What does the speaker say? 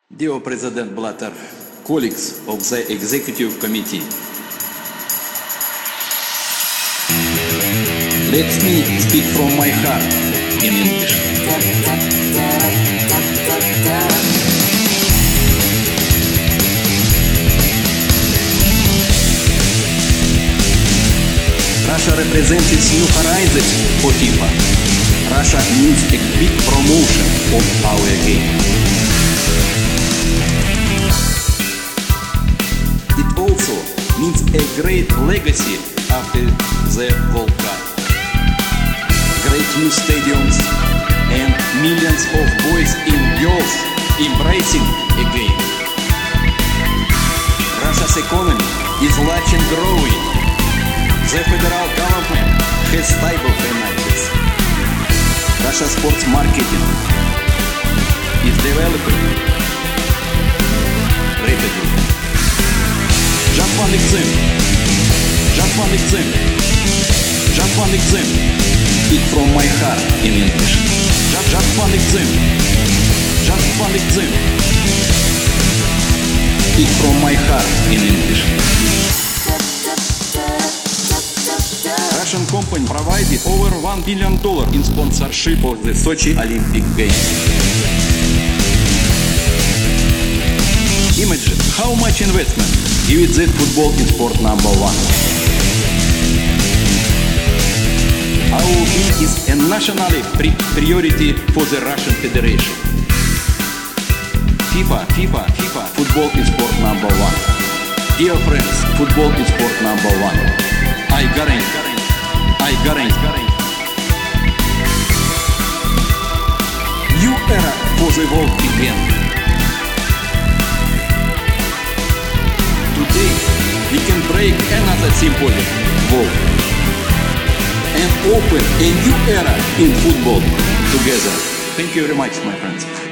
Dear President Blatter, colleagues of the Executive Committee, let me speak from my heart in English. Russia represents new horizons for FIFA. Russia needs a big promotion of our game. It also needs a great legacy after the World Cup. Great new stadiums and millions of boys and girls embracing a game. Russia's economy is large and growing. The federal government has stable finances. Russia's sports marketing is developing rapidly. Just one example. Speak from my heart in English. Just one example. Speak from my heart in English. Russian company provided over $1 billion in sponsorship of the Sochi Olympic Games. Imagine how much investment gives that football in sport number one. Our team is a national priority for the Russian Federation. FIFA, football is sport number one. Dear friends, football is sport number one. I guarantee. New era for the world began. Today, we can break another symbolic wall and open a new era in football together. Thank you very much, my friends.